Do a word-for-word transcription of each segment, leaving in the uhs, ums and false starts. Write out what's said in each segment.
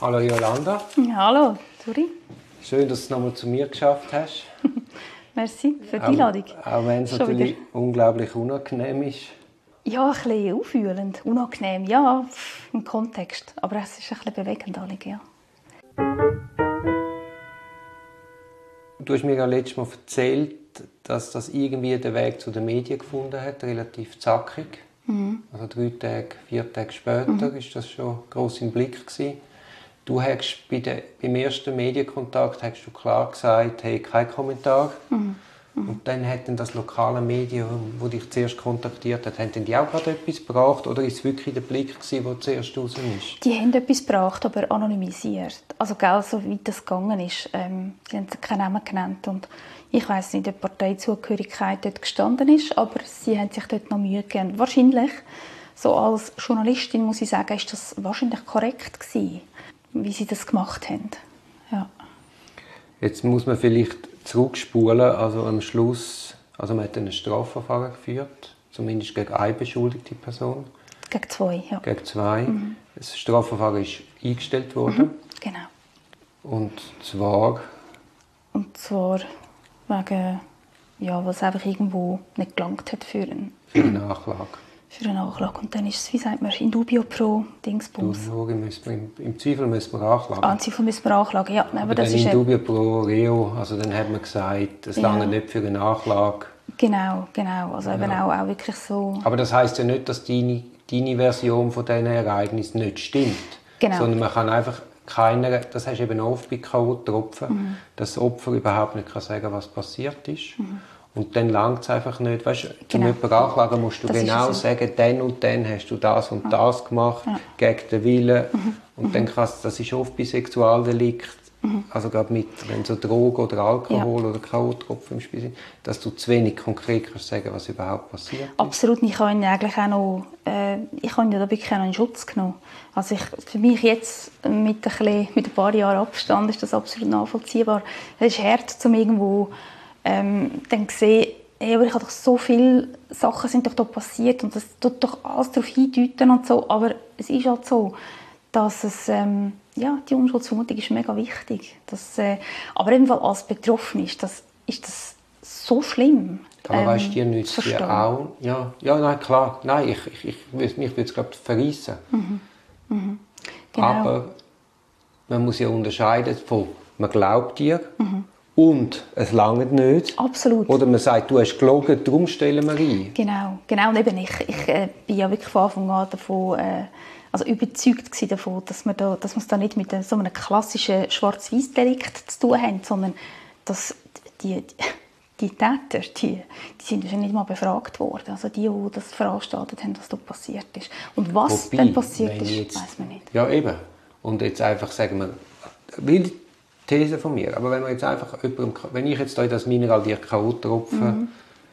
Hallo Jolanda. Hallo, Zuri. Schön, dass du es nochmal zu mir geschafft hast. Merci für die Einladung. Auch, auch wenn es natürlich wieder unglaublich unangenehm ist. Ja, ein bisschen aufwühlend, unangenehm, ja, im Kontext. Aber es ist ein bisschen bewegend, ja. Du hast mir ja letztes Mal erzählt, dass das irgendwie den Weg zu den Medien gefunden hat, relativ zackig. Mhm. Also drei Tage, vier Tage später mhm. ist das schon gross im Blick gewesen. Du hast bei der, beim ersten Medienkontakt hast du klar gesagt, hey, kein Kommentar. Mhm. Mhm. Und dann hat dann das lokale Medium, das dich zuerst kontaktiert hat, haben die auch gerade etwas gebracht? Oder war es wirklich der Blick, der zuerst raus ist? Die haben etwas gebracht, aber anonymisiert. Also genau so weit das gegangen ist. Ähm, sie haben keinen Namen genannt. Und ich weiss nicht, ob die Parteizugehörigkeit dort gestanden ist, aber sie haben sich dort noch Mühe gegeben. Wahrscheinlich, so als Journalistin muss ich sagen, ist das wahrscheinlich korrekt gewesen, wie sie das gemacht haben. Ja. Jetzt muss man vielleicht zurückspulen, also am Schluss, also man hat ein Strafverfahren geführt, zumindest gegen eine beschuldigte Person. Gegen zwei, ja. Gegen zwei. Mhm. Das Strafverfahren ist eingestellt worden. Mhm, genau. Und zwar? Und zwar wegen, ja, was einfach irgendwo nicht gelangt hat für, ein, für eine Nachlage. Für eine Nachlage. Und dann ist es, wie sagt man, in dubio pro Dingsbums. Im, Im Zweifel müssen wir anklagen. Ah, im Zweifel müssen wir anklagen, ja. Aber, aber das dann ist in dubio pro reo, also dann hat man gesagt, es lange ja. nicht für eine Nachlage. Genau, genau. Also eben ja. auch, auch wirklich so. Aber das heisst ja nicht, dass deine, deine Version von diesen Ereignissen nicht stimmt. Genau. Sondern man kann einfach keiner, das hast du eben oft bei K O-Tropfen, mhm. dass das Opfer überhaupt nicht sagen kann, was passiert ist. Mhm. Und dann langt es einfach nicht. Weißt, genau. Zum jemanden anklagen musst du das genau so. sagen, dann und dann hast du das und ja. das gemacht, ja. gegen den Willen. Mhm. Und mhm. dann kannst, das ist oft bei Sexualdelikt, mhm. also gerade mit, wenn so Drogen oder Alkohol ja. oder K O-Tropfen im Spiel sind, dass du zu wenig konkret kannst sagen, was überhaupt passiert ist. Absolut. Ich habe ihn eigentlich auch noch, äh, ich habe ihn da wirklich auch noch in Schutz genommen. Also ich, für mich jetzt mit ein, bisschen, mit ein paar Jahren Abstand ist das absolut nachvollziehbar. Es ist hart, um irgendwo Ähm, dann gesehen, hey, aber ich habe doch so viele Sachen sind doch da passiert und das tut doch alles darauf hindeuten und so, aber es ist halt so, dass es, ähm, ja, die Unschuldsvermutung ist mega wichtig. Dass, äh, aber ebenfalls als Betroffene ist das, ist das so schlimm. Aber ähm, weißt du, dir nützt ja auch, ja, ja, nein, klar, nein, ich, ich, ich, mich würde es glaube ich verreissen. Mhm. Mhm. Genau. Aber man muss ja unterscheiden von, man glaubt dir, mhm. und es langt nicht. Absolut. Oder man sagt, du hast gelogen, darum stellen wir ein. Genau, genau. Und eben ich, ich äh, bin ja wirklich von Anfang an davon, äh, also überzeugt davon, dass wir da, dass wir es da nicht mit so einem klassischen Schwarz-Weiß-Delikt zu tun haben, sondern dass die, die, die Täter, die, die sind ja nicht mal befragt worden. Also die, die das veranstaltet haben, was da passiert ist. Und was Wobei, dann passiert ist, jetzt, weiss man nicht. Ja, eben. Und jetzt einfach sagen wir, will These von mir. Aber wenn wir jetzt einfach jemandem, wenn ich jetzt hier das Mineral dir K O tropfe, mhm.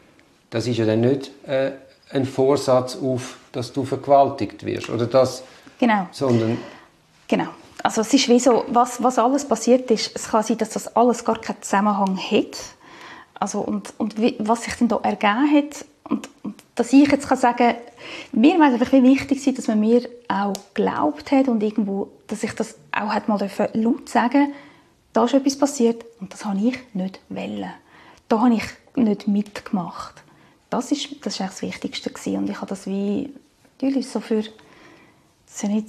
das ist ja dann nicht äh, ein Vorsatz auf, dass du vergewaltigt wirst, oder das, genau. sondern genau. Also es ist wie so, was, was alles passiert ist, es kann sein, dass das alles gar keinen Zusammenhang hat. Also und, und wie, was sich dann da ergeben hat und, und dass ich jetzt kann sagen, mir war es einfach wichtig, dass man mir auch geglaubt hat und irgendwo, dass ich das auch hat mal laut sagen, da ist etwas passiert und das wollte ich nicht wollen. Da habe ich nicht mitgemacht. Das ist, das war das Wichtigste gewesen. Und ich habe das wie, natürlich so für, das ist nicht,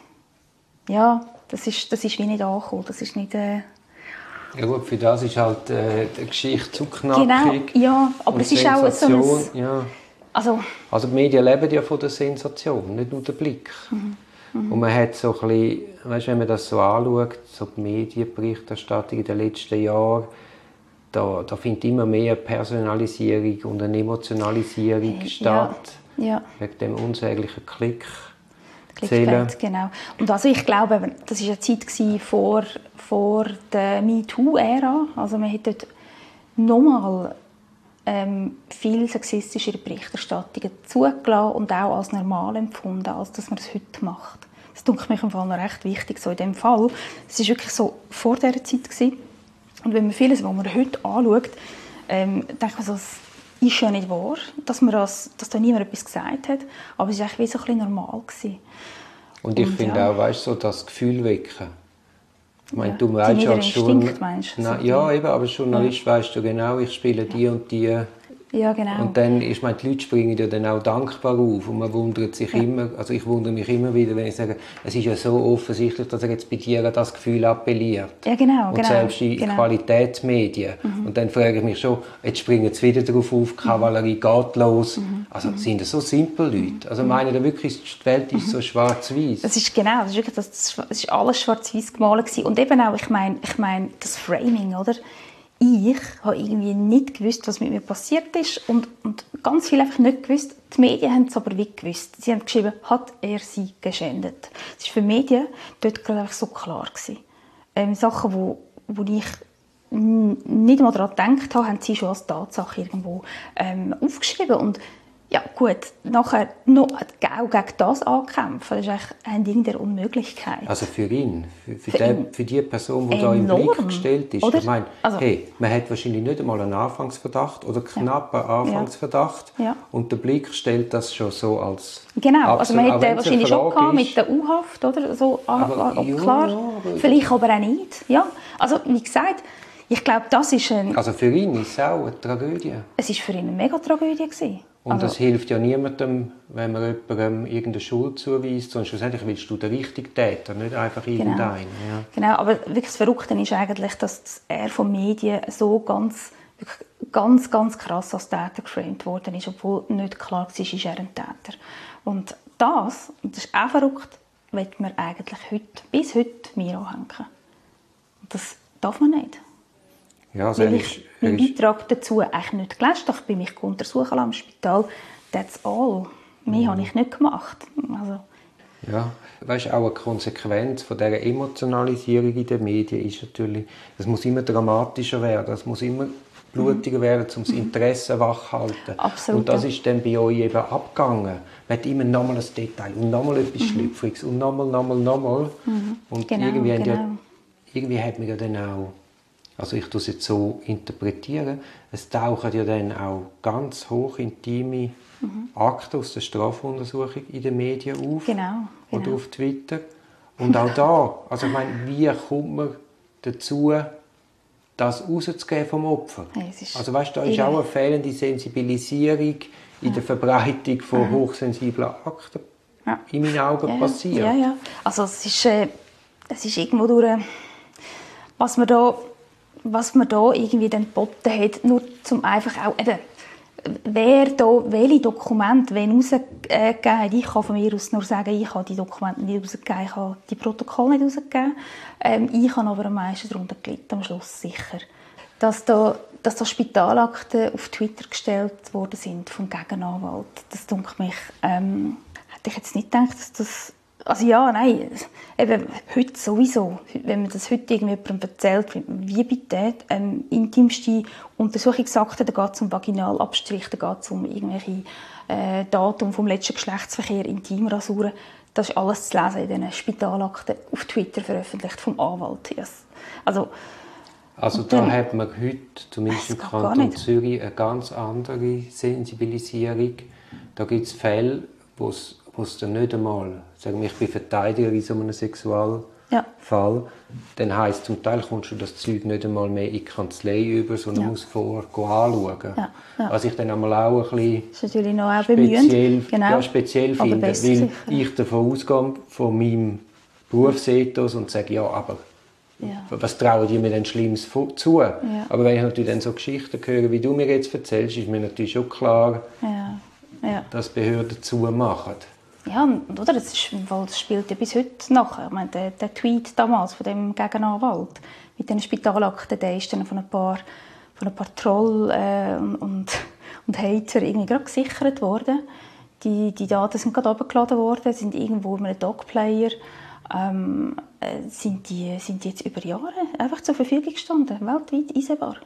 ja, das ist, das ist wie nicht angekommen. Das ist nicht, äh ja gut, für das ist halt äh, die Geschichte zu knackig. Genau, ja, aber es ist auch so ein, ja. also, also die Medien leben ja von der Sensation, nicht nur der Blick. Mhm. Mhm. Und man hat so ein bisschen, weißt, wenn man das so anschaut, so die Medienberichterstattung in den letzten Jahren, da, da findet immer mehr Personalisierung und eine Emotionalisierung hey, statt. Ja, ja. Wegen dem unsäglichen Klick. Clickbait, genau. Und also ich glaube, das war eine Zeit vor, vor der MeToo-Ära. Also man hat dort nochmal ähm, viel sexistischere Berichterstattungen zugelassen und auch als normal empfunden, als dass man es heute macht. Das denke ich mir im Fall noch recht wichtig. So in dem Fall, es war wirklich so vor dieser Zeit gewesen. Und wenn man vieles, was man heute anschaut, ähm, denkt man so, es ist ja nicht wahr, dass, man das, dass da niemand etwas gesagt hat, aber es war eigentlich wie so ein bisschen normal gewesen. Und ich und, finde ja. auch, weißt, so das Gefühl wecken. Ich meine, ja. du weißt die als Instinkt, meinst du? Na, ja, eben, aber als Journalist ja. weißt du genau, ich spiele die und die. Ja, genau. Und dann, ich meine, die Leute springen ja dann auch dankbar auf und man wundert sich ja. immer, also ich wundere mich immer wieder, wenn ich sage, es ist ja so offensichtlich, dass er jetzt bei dir das Gefühl appelliert. Ja, genau, und genau. selbst in genau. Qualitätsmedien. Mhm. Und dann frage ich mich schon, jetzt springen sie wieder drauf auf, die Kavallerie geht los. Mhm. Also sind das so simple Leute? Also meine da wirklich, die Welt ist mhm. so schwarz-weiß. Das ist genau, das ist wirklich, das, das ist alles schwarz-weiß gemalt gewesen. Und eben auch, ich meine, ich meine, das Framing, oder? Ich habe irgendwie nicht gewusst, was mit mir passiert ist und, und ganz viel einfach nicht gewusst. Die Medien haben es aber wie gewusst. Sie haben geschrieben, hat er sie geschändet. Das war für die Medien dort gerade einfach so klar gewesen. Ähm, Sachen, wo, wo ich nicht mal daran gedacht habe, haben sie schon als Tatsache irgendwo ähm, aufgeschrieben. Und ja gut, nachher noch auch gegen das ankämpfen, das ist eigentlich ein Ding der Unmöglichkeit. Also für ihn, für, für, für, die, ihn. für die Person, die da im Blick gestellt ist. Oder? Ich meine, also, hey, man hat wahrscheinlich nicht einmal einen Anfangsverdacht oder knapp einen Anfangsverdacht ja. Ja. und der Blick stellt das schon so als genau, also man hätte wahrscheinlich schon gehabt ist, mit der U-Haft, oder? So, aber, ob ja, klar, aber, vielleicht aber auch nicht. Ja. Also wie gesagt, ich glaube, das ist ein... Also für ihn ist es auch eine Tragödie. Es war für ihn eine Mega-Tragödie gewesen. Und also, das hilft ja niemandem, wenn man jemandem irgendeine Schuld zuweist, sondern schlussendlich willst du den richtigen Täter, nicht einfach irgendeinen. Genau, ja. genau, aber wirklich das Verrückte ist eigentlich, dass er von Medien so ganz, ganz, ganz krass als Täter geframed worden ist, obwohl nicht klar war, ist er ein Täter. Und das, und das ist auch verrückt, wird man eigentlich heute, bis heute mir anhängen. Und das darf man nicht. Ja, also weil ich meinen Beitrag dazu eigentlich nicht geleistet habe. Ich bin mich untersuchen lassen im Spital. That's all. Mehr mhm. habe ich nicht gemacht. Also. Ja, weißt, auch eine Konsequenz von dieser Emotionalisierung in den Medien ist natürlich, es muss immer dramatischer werden, es muss immer blutiger mhm. werden, um das Interesse mhm. wachhalten. Absolut. Und das ist dann bei euch eben abgegangen. Man hat immer nochmal ein Detail und nochmal etwas mhm. Schlüpfriges und nochmal, nochmal, nochmal. Mhm. Und genau, irgendwie, genau. Ja, irgendwie hat man ja dann auch, also ich tue es jetzt so interpretieren, es tauchen ja dann auch ganz hoch intime mhm. Akte aus der Strafuntersuchung in den Medien auf. Genau, genau. Oder auf Twitter. Und auch da, also ich meine, wie kommt man dazu, das rauszugeben vom Opfer? Ja, ist also weißt, da ist auch eine fehlende Sensibilisierung in ja. der Verbreitung von ja. hochsensiblen Akten ja. in meinen Augen ja, passiert. Ja, ja. Also es ist, äh, es ist irgendwo durch, was man da was man da irgendwie dann geboten hat, nur zum einfach auch, eben, wer da welche Dokumente wen rausgegeben hat. Ich kann von mir aus nur sagen, ich habe die Dokumente nicht rausgegeben, ich habe die Protokolle nicht rausgegeben. Ähm, ich habe aber am meisten darunter gelitten, am Schluss sicher. Dass da, dass da Spitalakten auf Twitter gestellt worden sind vom Gegenanwalt, das dunkelt mich, ähm, hätte ich jetzt nicht gedacht, dass das Also ja, nein, eben heute sowieso. Wenn man das heute jemandem erzählt, wie bitte, ähm, intimste Untersuchungsakte, da geht es um Vaginalabstrich, da geht es um irgendwelche äh, Daten vom letzten Geschlechtsverkehr, Intimrasuren. Das ist alles zu lesen in diesen Spitalakten auf Twitter veröffentlicht vom Anwalt. Yes. Also, also da dann, hat man heute, zumindest im Kanton Zürich, eine ganz andere Sensibilisierung. Da gibt es Fälle, wo es wo es dann nicht einmal, sagen wir, ich bin Verteidiger in so einem Sexualfall, ja. dann heisst zum Teil, kommst du das Zeug nicht einmal mehr in die Kanzlei über, sondern ja. musst vorher anschauen. Ja. Ja. Was ich dann einmal auch ein bisschen das ist natürlich noch auch speziell, genau. ja, speziell finde, weil sicher. ich davon ausgehe, von meinem Berufsethos und sage, ja, aber ja. was trauen die mir denn Schlimmes zu? Ja. Aber wenn ich natürlich dann so Geschichten höre, wie du mir jetzt erzählst, ist mir natürlich schon klar, ja. Ja. dass Behörden zumachen. Ja, oder? Das, ist, das spielt ja bis heute nachher. Ich meine, der, der Tweet damals von dem Gegenanwalt mit den Spitalakten, der ist dann von ein paar, von ein paar Troll äh, und, und Hater irgendwie gerade gesichert worden. Die, die Daten sind gerade abgeladen worden, sind irgendwo in einem Dogplayer. Ähm, äh, sind, die, sind die jetzt über Jahre einfach zur Verfügung gestanden, weltweit einsehbar.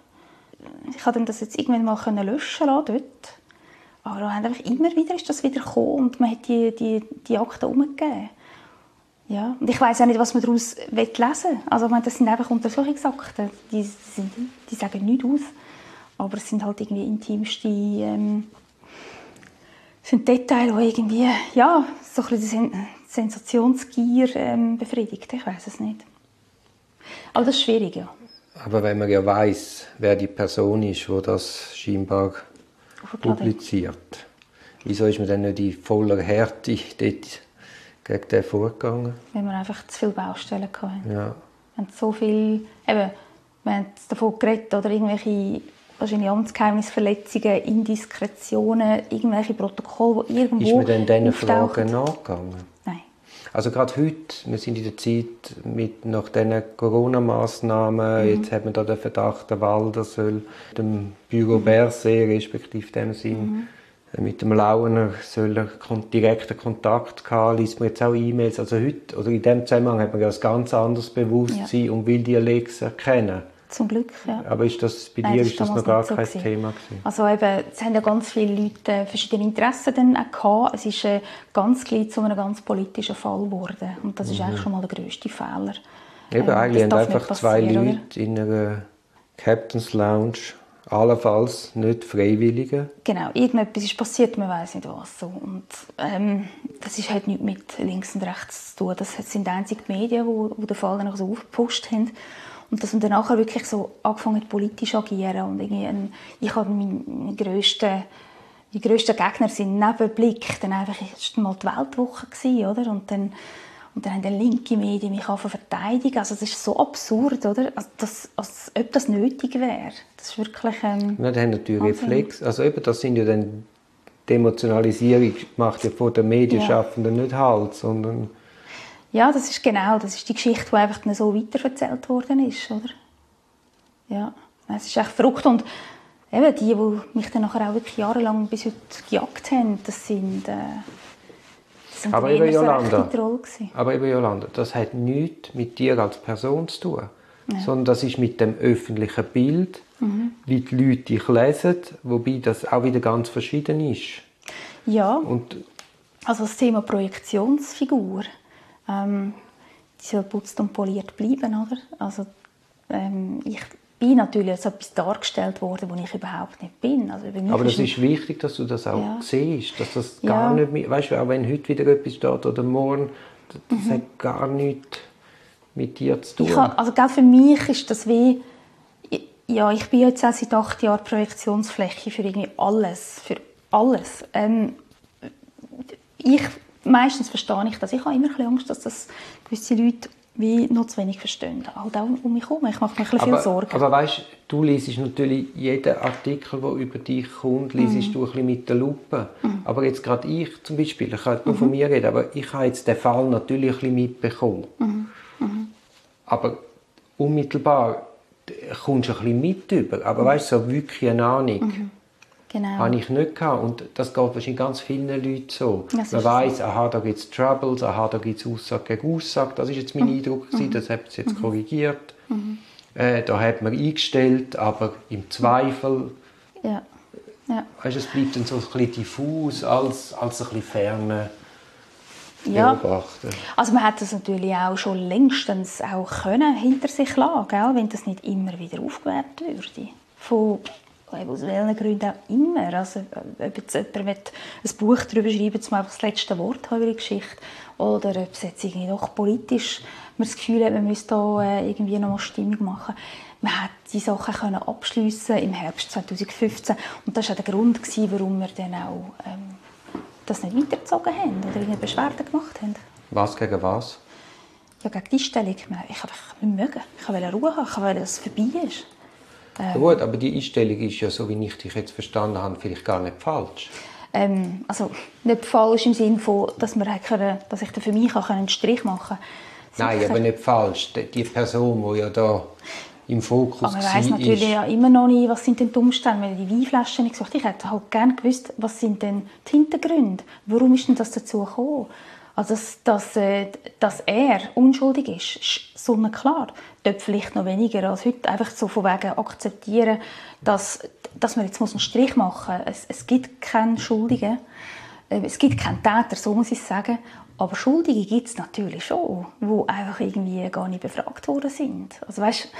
Ich konnte das jetzt irgendwann mal löschen lassen dort. Aber einfach immer wieder ist das wieder gekommen und man hat die, die, die Akten umgegeben. Ja. Und ich weiss auch nicht, was man daraus lesen will. Also, ich meine, das sind einfach Untersuchungsakten. Die, sind, die sagen nichts aus. Aber es sind halt irgendwie intimste ähm, sind Details, die irgendwie ja, so ein bisschen Sensationsgier ähm, befriedigt. Ich weiss es nicht. Aber das ist schwierig, ja. Aber wenn man ja weiss, wer die Person ist, die das scheinbar publiziert, wieso ist man dann nicht in voller Härte dort gegen den vorgegangen? Weil wir einfach zu viele Baustellen hatten. Ja. Wir haben so viel, eben, wir haben davon geredet, oder irgendwelche wahrscheinlich Amtsgeheimnisverletzungen, Indiskretionen, irgendwelche Protokolle, die irgendwo Ist man denn diesen auftauchen. Fragen nachgegangen? Nein. Also gerade heute, wir sind in der Zeit mit nach diesen Corona-Massnahmen, mhm. jetzt hat man da den Verdacht, der Walder soll dem Büro mhm. Berset, respektive in dem Sinn, mhm. mit dem Launer soll er direkten Kontakt haben, liest man jetzt auch E-Mails. Also heute, oder in diesem Zusammenhang hat man ja ein ganz anderes Bewusstsein ja. und will die Leaks erkennen. Zum Glück, ja. Aber ist das, bei Nein, dir das ist das noch gar so kein gewesen. Thema gewesen? Also eben, es haben ja ganz viele Leute verschiedene Interessen dann auch gehabt. Es ist äh, ganz gleich zu einem ganz politischen Fall geworden. Und das ist mhm. eigentlich schon mal der grösste Fehler. Eben, ähm, eigentlich haben einfach zwei Leute oder? in einer Captain's Lounge, allenfalls nicht Freiwillige. Genau, irgendetwas ist passiert, man weiss nicht was. So. Und ähm, das ist halt nichts mit links und rechts zu tun. Das sind die einzigen Medien, die, die den Fall dann so aufgepusht haben. Und dass man dann nachher wirklich so angefangen hat, politisch zu agieren. Und irgendwie ein, ich habe meine grössten, die grössten Gegner sind neben Blick dann einfach erst mal die Weltwoche gewesen, oder? Und dann, und dann haben dann linke Medien mich verteidigen. Also das ist so absurd, oder? Also das, als ob das nötig wäre. Das ist wirklich... Ähm, ja, die haben natürlich Reflex. Also eben, das sind ja dann... Die Emotionalisierung macht ja von den Medienschaffenden ja. nicht Halt, sondern... Ja, das ist genau, das ist die Geschichte, die einfach nicht so weiterverzählt worden ist, oder? Ja, es ist echt verrückt. Und eben die, die mich dann nachher auch wirklich jahrelang bis heute gejagt haben, das sind, äh, das sind aber eben Jolanda, gewesen. Aber eben Jolanda, das hat nichts mit dir als Person zu tun, ja. sondern das ist mit dem öffentlichen Bild, mhm. wie die Leute dich lesen, wobei das auch wieder ganz verschieden ist. Ja, und also das Thema Projektionsfigur, Ähm, die soll putzt und poliert bleiben, oder? Also, ähm, ich bin natürlich als etwas dargestellt worden, wo ich überhaupt nicht bin. Also, aber das ist wichtig, dass du das auch ja. siehst, dass das ja. gar nicht, weißt du, auch wenn heute wieder etwas steht oder morgen, das, das mhm. hat gar nichts mit dir zu tun. Ich habe, also für mich ist das wie, ja, ich bin jetzt auch seit acht Jahren Projektionsfläche für irgendwie alles, für alles. Ähm, ich Meistens verstehe ich das. Ich habe immer ein bisschen Angst, dass das gewisse Leute wie noch zu wenig verstehen. Halt auch um mich herum. Ich mache mir ein bisschen aber, viel Sorgen. Aber weißt, du liest natürlich jeden Artikel, der über dich kommt, liest mm. du ein bisschen mit der Lupe. Mm. Aber jetzt gerade ich zum Beispiel, ich kann nur mm. von mir reden, aber ich habe jetzt den Fall natürlich ein bisschen mitbekommen. Mm. Mm. Aber unmittelbar kommst du ein bisschen mit über. Aber mm. weißt du, so wirklich eine Ahnung. Mm. Genau. Habe ich nicht gehabt. Und das geht wahrscheinlich ganz vielen Leuten so. Das man weiss, so. aha, da gibt es Troubles, aha, da gibt es Aussage gegen Aussage. Das war jetzt mein mhm. Eindruck, gewesen, das hat es jetzt mhm. korrigiert. Mhm. Äh, da hat man eingestellt, aber im Zweifel... Ja. Ja. Weißt, es bleibt dann so ein bisschen diffus, als, als ein bisschen ferne ja. Beobachter. Also man hätte das natürlich auch schon längstens auch können hinter sich lassen, gell? Wenn das nicht immer wieder aufgewärmt würde. Von... aus welchen Gründen auch immer. Also, ob jetzt jemand ein Buch darüber schreibt, zum das letzte Wort haben über die Geschichte, oder ob es jetzt irgendwie doch politisch man das Gefühl hat, man müsste da äh, irgendwie noch mal Stimmung machen. Man hat die Sachen können abschliessen im Herbst zweitausendfünfzehn und das war auch der Grund, warum wir dann auch ähm, das nicht weitergezogen haben oder irgendeine Beschwerden gemacht haben. Was gegen was? Ja, gegen die Einstellung. Ich wollte nicht mögen. Ich wollte Ruhe haben. Ich wollte, dass es vorbei ist. Ähm, ja gut, aber die Einstellung ist ja, so wie ich dich jetzt verstanden habe, vielleicht gar nicht falsch. Ähm, also nicht falsch im Sinne von, dass, wir können, dass ich für mich auch einen Strich machen kann. Nein, aber nicht falsch. Die Person, die ja da im Fokus war, aber man weiss natürlich ist. Ja immer noch nicht, was sind denn die Umstände, wenn die Weinflaschen nicht gesagt. Ich hätte halt gerne gewusst, was sind denn die Hintergründe? Warum ist denn das dazu gekommen? Also, dass, dass, äh, dass er unschuldig ist, ist sonnenklar. Dort vielleicht noch weniger als heute. Einfach so von wegen akzeptieren, dass, dass man jetzt einen Strich machen muss. Es, es gibt keinen Schuldigen. Es gibt keinen Täter, so muss ich sagen. Aber Schuldige gibt es natürlich schon, die einfach irgendwie gar nicht befragt worden sind. Also weißt,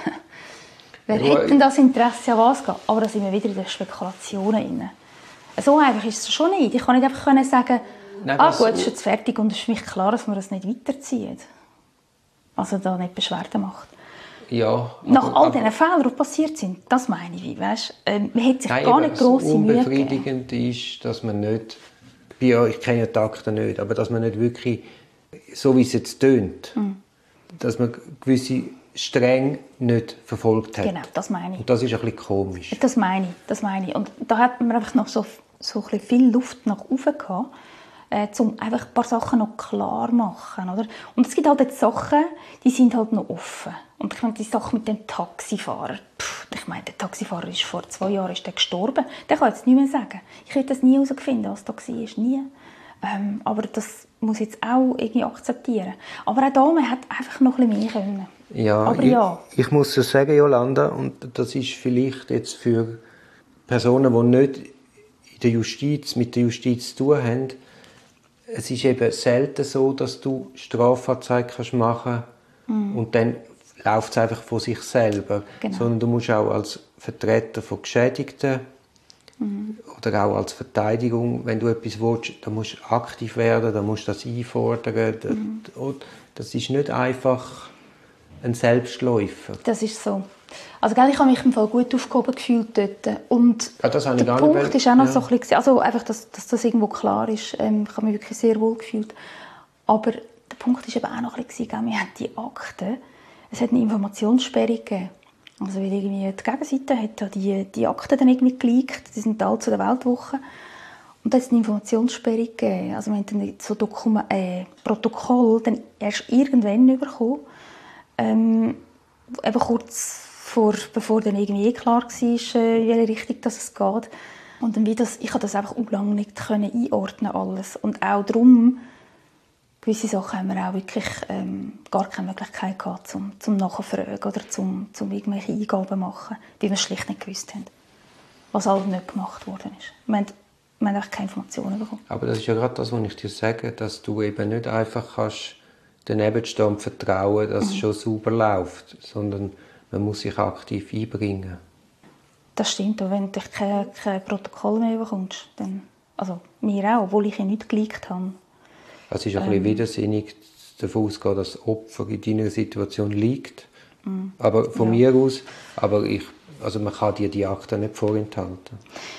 wer ja, hätte denn das Interesse an was gehen? Aber da sind wir wieder in den Spekulationen drin. So einfach ist es schon nicht. Ich kann nicht einfach sagen, Nein, ah gut, es ist jetzt fertig und es ist für mich klar, dass man das nicht weiterzieht. Also da nicht Beschwerden macht. Ja, Nach aber, all aber, diesen Fehlern, die passiert sind, das meine ich. Weißt? Ähm, man hat sich nein, gar nicht grosse Mühe gegeben. unbefriedigend ist, dass man nicht, ja, ich kenne die Akten nicht, aber dass man nicht wirklich, so wie es jetzt tönt, mhm. dass man gewisse streng nicht verfolgt hat. Genau, das meine ich. Und das ist ein bisschen komisch. Das meine ich, das meine ich. Und da hat man einfach noch so, so ein bisschen viel Luft nach oben gehabt, äh, um einfach ein paar Sachen noch klar zu machen, oder? Und es gibt halt jetzt Sachen, die sind halt noch offen. Und ich meine, die Sache mit dem Taxifahrer, pff, ich meine, der Taxifahrer ist vor zwei Jahren ist der gestorben. Der kann jetzt nichts mehr sagen. Ich hätte das nie herausgefunden, was da war, nie. Ähm, aber das muss ich jetzt auch irgendwie akzeptieren. Aber auch da, man hat einfach noch ein bisschen mehr können. Ja, aber ja. Ich, ich muss es sagen, Jolanda, und das ist vielleicht jetzt für Personen, die nicht in der Justiz, mit der Justiz zu tun haben, es ist eben selten so, dass du Strafanzeige machen kannst mm. und dann läuft es einfach von sich selber. Genau. Sondern du musst auch als Vertreter von Geschädigten mm. oder auch als Verteidigung, wenn du etwas willst, dann musst du aktiv werden, dann musst du das einfordern. Mm. Das ist nicht einfach ein Selbstläufer. Das ist so. Also, gell, ich habe mich im Fall gut aufgehoben gefühlt dort. Und ja, das der Punkt war auch noch ja. so ein bisschen, also einfach, dass, dass das irgendwo klar ist. Ähm, ich habe mich wirklich sehr wohl gefühlt. Aber der Punkt war eben auch noch ein bisschen, gell, wir haben die Akten, es hat eine Informationssperre gegeben. Also, weil irgendwie die Gegenseite hat ja die, die Akten dann irgendwie geleakt, die sind alle zu der Weltwoche. Und da hat es eine Informationssperre gegeben. Also, wir haben dann so Dokument, äh, Protokoll dann erst irgendwann bekommen. Ähm, eben kurz vor, bevor dann irgendwie klar war, in welche Richtung es geht. Und dann wie das, ich konnte das einfach auch lange nicht einordnen alles. Und auch darum, gewisse Sachen haben wir auch wirklich ähm, gar keine Möglichkeit gehabt, zum, zum Nachfragen oder zum, zum irgendwelche Eingaben machen, die wir schlicht nicht gewusst haben. Was alles nicht gemacht worden ist. Wir haben, wir haben einfach keine Informationen bekommen. Aber das ist ja gerade das, was ich dir sage, dass du eben nicht einfach kannst daneben stehen und vertrauen, dass mhm. es schon sauber läuft, sondern man muss sich aktiv einbringen. Das stimmt, und wenn du kein, kein Protokoll mehr bekommst, dann, also mir auch, obwohl ich ihn nicht geleakt habe. Es ist ein ähm, bisschen widersinnig, davon auszugehen, dass das Opfer in deiner Situation liegt. Mhm. Aber von ja. mir aus, aber ich, also man kann dir die Akten nicht vorenthalten.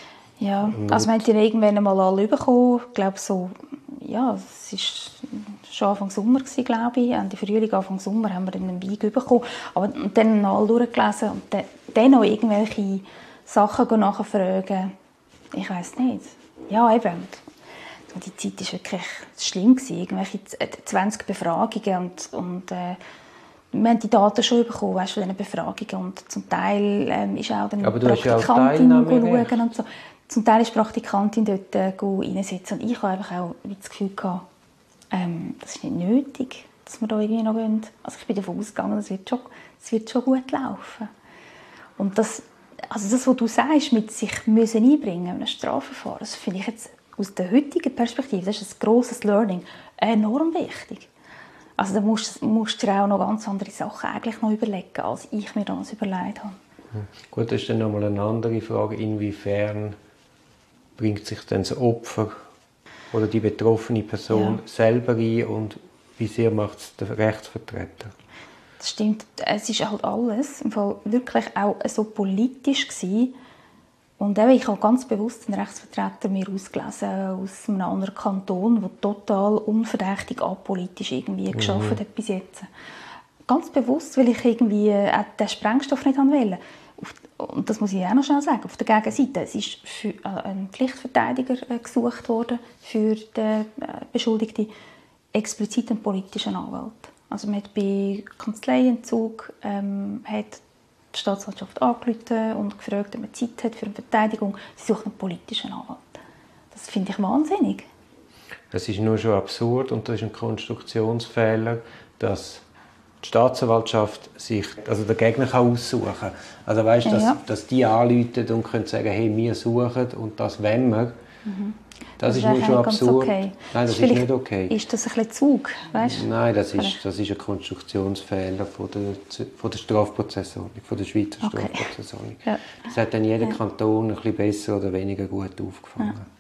Ja, und also wir haben die irgendwann einmal alle bekommen. Ich glaube so, ja, es war schon Anfang Sommer, glaube ich. Ende Frühling, Anfang Sommer haben wir dann einen Wein bekommen. Aber dann noch alle durchgelesen und dann, dann noch irgendwelche Sachen nachfragen. Ich weiss nicht. Ja, eben. Und die Zeit war wirklich schlimm. Irgendwelche zwanzig Befragungen. Und, und äh, wir haben die Daten schon bekommen, weißt, von diesen Befragungen. Und zum Teil ähm, ist auch dann aber Praktikantin schauen und so. Zum Teil ist die Praktikantin dort äh, reinsitzen. Und ich habe einfach auch das Gefühl gehabt, ähm, das ist nicht nötig, dass wir da irgendwie noch gehen. Also ich bin davon ausgegangen, es wird schon, es wird schon gut laufen. Und das, also das, was du sagst, mit sich müssen einbringen in einem Strafverfahren, das finde ich jetzt aus der heutigen Perspektive, das ist ein grosses Learning, enorm wichtig. Also da musst, musst du dir auch noch ganz andere Sachen eigentlich noch überlegen, als ich mir das überlegt habe. Gut, das ist dann nochmal eine andere Frage, inwiefern bringt sich dann das Opfer oder die betroffene Person ja. selber ein und wie sehr macht es der Rechtsvertreter? Das stimmt, es ist halt alles im Fall wirklich auch so politisch gewesen. Und eben, ich habe ganz bewusst einen Rechtsvertreter mir ausgelesen aus einem anderen Kanton, der total unverdächtig apolitisch irgendwie mhm. gearbeitet hat bis jetzt. Ganz bewusst, weil ich irgendwie auch den Sprengstoff nicht wollte. Und das muss ich auch noch schnell sagen, auf der Gegenseite, es ist für ein Pflichtverteidiger gesucht worden für den Beschuldigten, explizit einen politischen Anwalt. Also man hat bei Kanzleientzug ähm, hat die Staatsanwaltschaft angerufen und gefragt, ob man Zeit hat für eine Verteidigung. Sie suchen einen politischen Anwalt. Das finde ich wahnsinnig. Es ist nur schon absurd und das ist ein Konstruktionsfehler, dass die Staatsanwaltschaft sich, also den Gegner kann aussuchen kann. Also weißt, ja, dass, ja. dass die anrufen und können sagen, hey, wir suchen und das wollen wir. Mhm. Das, das ist nur schon absurd. Okay. Nein, das ist nicht okay. Ist das ein bisschen Zug? Weißt? Nein, das ist, das ist ein Konstruktionsfehler von der, von der Strafprozessordnung, von der Schweizer okay. Strafprozessordnung. Ja. Das hat dann jeder ja. Kanton ein bisschen besser oder weniger gut aufgefangen. Ja.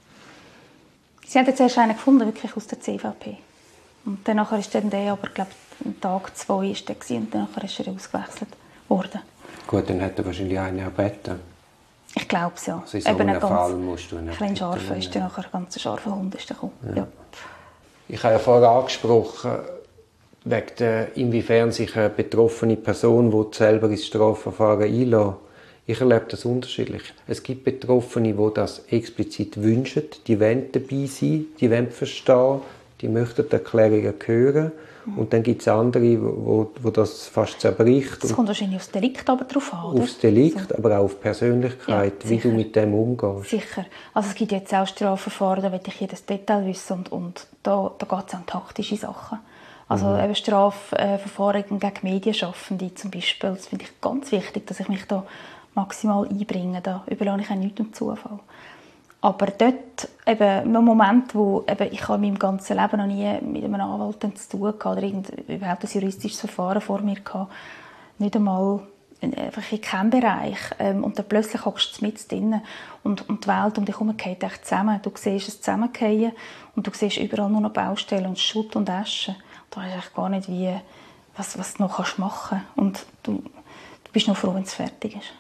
Sie haben jetzt erst einen gefunden, wirklich aus der C V P. Und danach ist dann der, aber glaube Tag zwei ist der und danach ist er ausgewechselt. worden. Gut, dann hat er wahrscheinlich einen erbeten. Ich glaube es, ja. Also in so Eben einem ganz, Fall musst du ihn ein kleiner scharfer ist dann nachher, ein ganz scharfer Hund ist gekommen. Ja. Ja. Ich habe ja vorher angesprochen, wegen der, inwiefern sich eine betroffene Person, die selber ins Strafverfahren einlässt. Ich erlebe das unterschiedlich. Es gibt Betroffene, die das explizit wünschen, die wollen dabei sein, die wollen verstehen, die möchten die Erklärungen hören. Mhm. Und dann gibt es andere, wo, wo das fast zerbricht. Es kommt wahrscheinlich aufs Delikt aber drauf an, oder? Aufs Delikt, so. Aber auch auf Persönlichkeit, ja, wie du mit dem umgehst. Sicher. Also es gibt jetzt auch Strafverfahren, da will ich jedes Detail wissen und, und da, da geht es um taktische Sachen. Also mhm. eben Strafverfahren gegen Medienschaffende zum Beispiel, das finde ich ganz wichtig, dass ich mich da maximal einbringe. Da überlasse ich auch nichts dem Zufall. Aber dort, eben, im Moment, wo eben, ich in meinem ganzen Leben noch nie mit einem Anwalt zu tun hatte oder überhaupt ein juristisches Verfahren vor mir hatte, nicht einmal einfach in keinem Bereich. Ähm, und dann plötzlich hockst du mit drin und, und die Welt um dich herum geht echt zusammen. Du siehst es zusammenfallen und du siehst überall nur noch Baustellen und Schutt und Asche. Da weißt du eigentlich gar nicht, wie, was, was du noch machen kannst. Und du, du bist nur froh, wenn es fertig ist.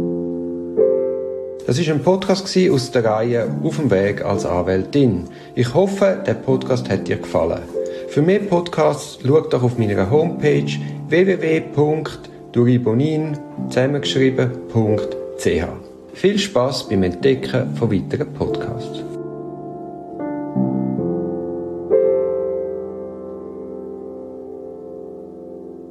Das war ein Podcast aus der Reihe «Auf dem Weg als Anwältin». Ich hoffe, der Podcast hat dir gefallen. Für mehr Podcasts schau doch auf meiner Homepage w w w punkt duribonin zusammengeschrieben punkt c h. Viel Spass beim Entdecken von weiteren Podcasts.